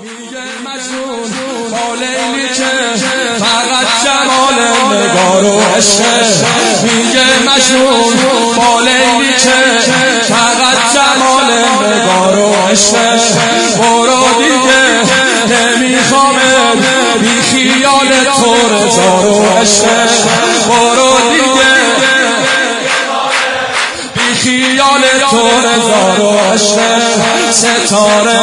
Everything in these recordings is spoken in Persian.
میگه مجنون با لیلی که فقط جمال نگار و عشق. میگه مجنون با لیلی که فقط جمال نگار و عشق. برو دیگه نمیخوام بی خیال تو رضا و عشق. برو دیگه بی خیال تو رضا و عشق. ستاره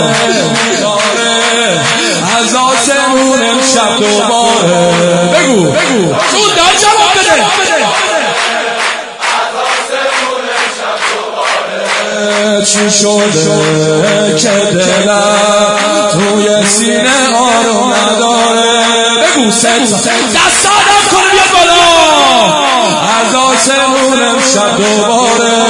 از آسمون امشب دوباره بگو زود در جواب بده. چی شده که دلم توی سینه آروم نداره؟ بگو دست آدم کنه بیاد بالا. از آسمون امشب دوباره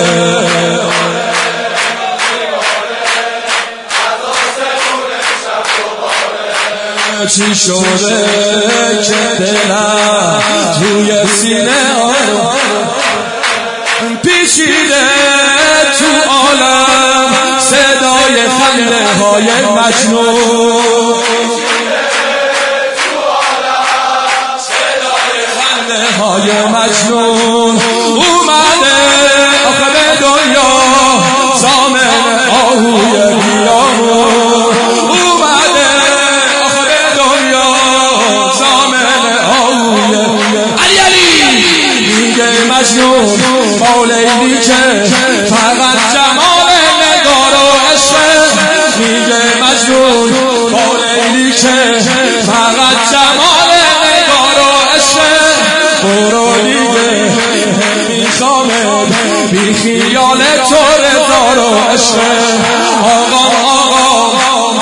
چی شده که دلم توی سینه آروم پیچیده تو عالم صدای خنده های مجنون. صدای خنده های مجنون اومده آخه به دنیا زامن آهوی بیامون. اومده آخه به دنیا زامن آهوی علی میگه مجنون با لیلی که فقط جمال نگار و عشق. میگه مجنون با لیلی که فقط جمال نگار و عشق. برو دیگه نمیخوام بی خیال تو رضا و عشق. آقا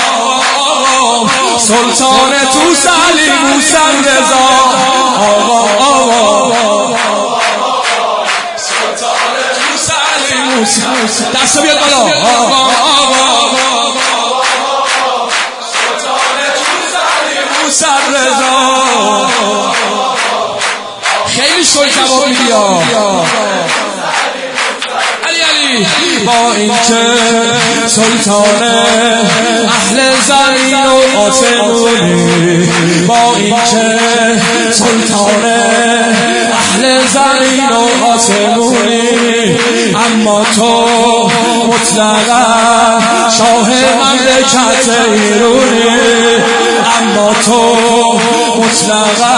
سلطان تو سلی موسم رضا. آقا دست بیاد بالا. سلطان رضا خیلی شوی جواب میدی. علی با این که سلطان اهل زمین و آسمونی. با این که سلطان اهل زمین و آسمونی. اما تو مطلقا شاه مملکت ایرونی. اما تو مطلقا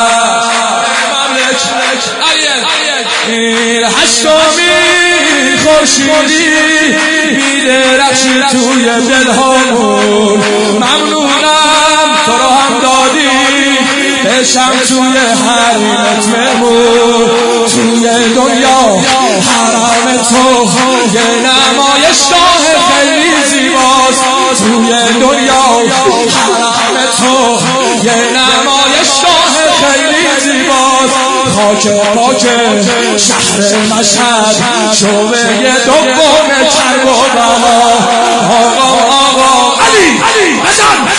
مملکت این هشتمی خورشیدی میدرخشی توی دلهامون. ممنونم تو رو هم دادی بشم توی حرمت مهمون. توی دنیا حرم تو یه نمایشگاه خیلی زیباست. توی دنیا حرم تو یه نمایشگاه خیلی زیباست. خاک پاک شهر مشهد شعبه دوم کرب و بلا. آقا علی بزن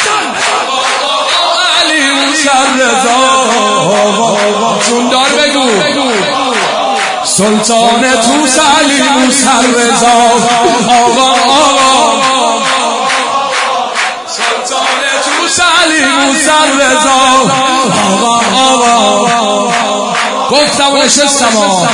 علی موسی رضا. چون دار بگو سلطان توس علی موسی رضا. آقا سلطان توس علی موسی رضا. آقا گفتم و نشستم.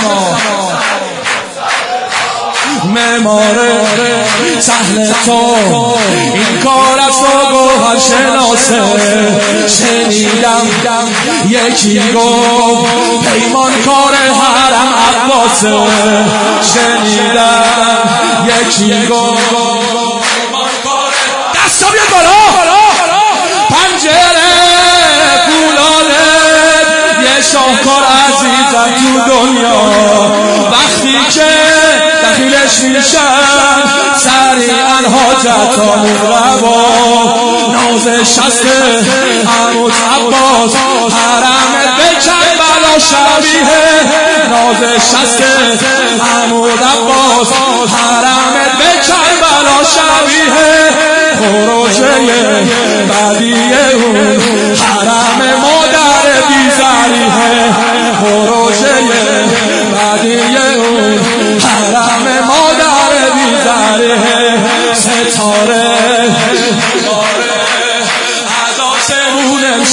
معمار سهل تو این کار از تو گوهر شناسه. شنیدم یکی گفت پیمان کار حرم عباسه. شنیدم یکی گفت پیمان کار دستا بیاد بالا. پنجره پولاده یه شاهکار عزیزم تو دنیا. وقتی که دخیلش میشن سریعا حاجتامون روا. ناز شست عمود عباس حرمت به کربلا شبیه. ناز شست عمود عباس حرمت به کربلا شبیه. خروجه بعدیه اون حرم مادر بیزاریه. خروجه بعدیه اون حرم مادر بیزاریه. ستاره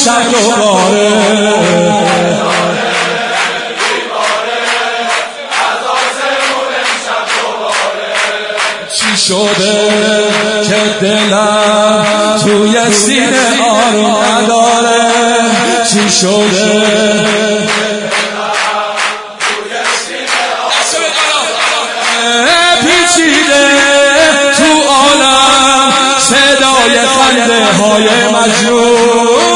امشب دوباره چی شده که دلم توی سینه آروم نداره چی شده پیچیده تو عالم صدای خنده های مجنون